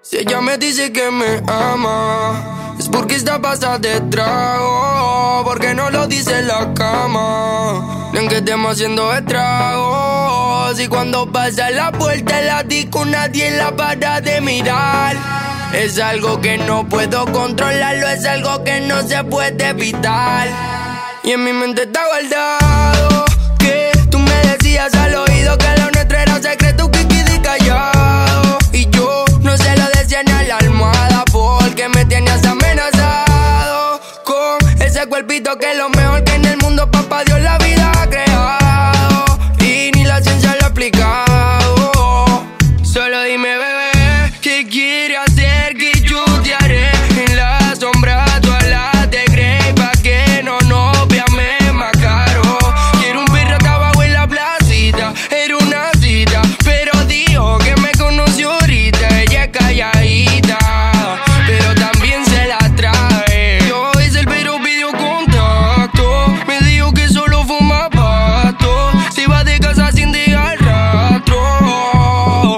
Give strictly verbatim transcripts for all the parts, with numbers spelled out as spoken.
Si ella me dice que me ama, es porque está pasada de trago, porque no lo dice en la cama. Ven que estemos haciendo estragos, y cuando pasa la puerta la disco nadie la para de mirar. Es algo que no puedo controlarlo, es algo que no se puede evitar. Y en mi mente está guardado que tú me decías al oído que lo nuestro era secreto, que quedé callado. Y yo no se lo decía ni a la almohada, porque me tenías amenazado con ese cuerpito que es lo mejor que en el mundo papá Dios la vida ha creado. Y ni la ciencia lo ha explicado. Solo dime, bebé, ¿qué quieres hacer? Que yo te haré en la sombra todas las de Grey, pa' que no nos veamos más caro. Quiero un pirata abajo en la placita, era una cita, pero dijo que me conoció ahorita. Ella es calladita, pero también se la trae. Yo hice el pero pidió contacto, me dijo que solo fuma pasto, se iba de casa sin dejar rastro.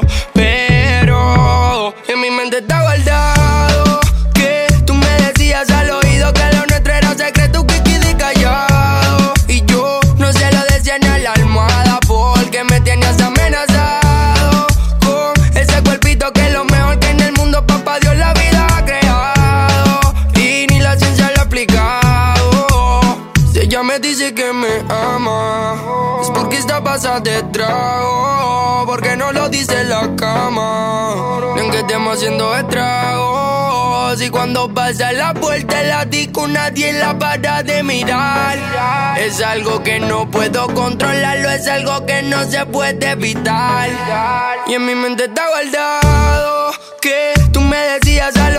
Pero en mi mente está guardado que tú me decías al oído que lo nuestro era secreto, que quedé callado. Y yo no se lo decía ni a la almohada, porque me tenías amenazado con ese cuerpito que es lo mejor que en el mundo papá Dios la vida ha creado. Y ni la ciencia lo ha explicado. Si ella me dice que me ama, es porque está pasada de trago, porque no lo dice en la cama. Ven que estemos haciendo estragos, y cuando pasa la puerta la disco nadie la para de mirar. Es algo que no puedo controlarlo, es algo que no se puede evitar. Y en mi mente está guardado que tú me decías al